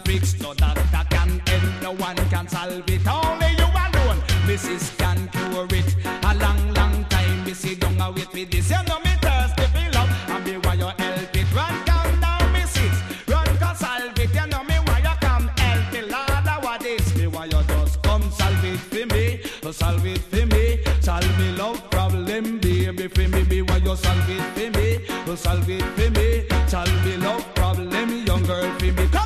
fix. No doctor can help, no one can solve it. Only you alone, Mrs. can cure it. A long, long time, me sit down and wait with this. You know me thirsty for love, and me why you help it. Run down now, Mrs. Run go solve it. You know me why you come help me. Lord, what is me? Why you just come solve it for me? Solve it for me. Solve me love problem, baby, for me. Me why you solve it for me? Solve it for me. Solve me love problem, young girl for me.